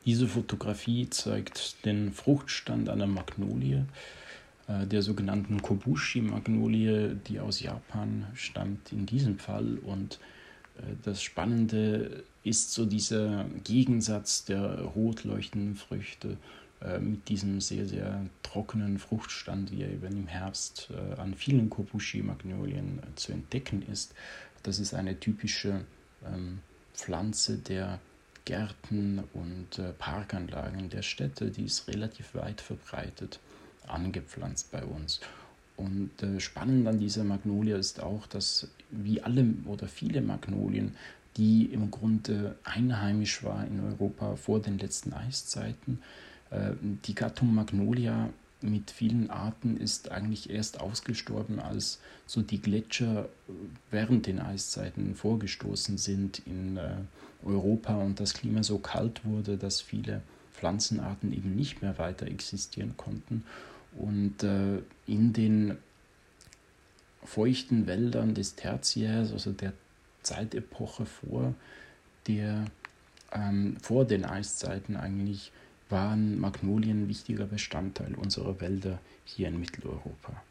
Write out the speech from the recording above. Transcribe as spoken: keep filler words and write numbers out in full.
Diese Fotografie zeigt den Fruchtstand einer Magnolie, äh, der sogenannten Kobushi-Magnolie, die aus Japan stammt in diesem Fall. Und äh, das Spannende ist so dieser Gegensatz der rot leuchtenden Früchte äh, mit diesem sehr, sehr trockenen Fruchtstand, wie er eben im Herbst äh, an vielen Kobushi-Magnolien äh, zu entdecken ist. Das ist eine typische ähm, Pflanze der Gärten und äh, Parkanlagen der Städte, die ist relativ weit verbreitet angepflanzt bei uns. Und äh, spannend an dieser Magnolie ist auch, dass wie alle oder viele Magnolien, die im Grunde einheimisch war in Europa vor den letzten Eiszeiten, äh, die Gattung Magnolia mit vielen Arten ist eigentlich erst ausgestorben, als so die Gletscher während den Eiszeiten vorgestoßen sind in äh, Europa und das Klima so kalt wurde, dass viele Pflanzenarten eben nicht mehr weiter existieren konnten. Und äh, in den feuchten Wäldern des Tertiärs, also der Zeitepoche vor, der, ähm, vor den Eiszeiten eigentlich, waren Magnolien ein wichtiger Bestandteil unserer Wälder hier in Mitteleuropa.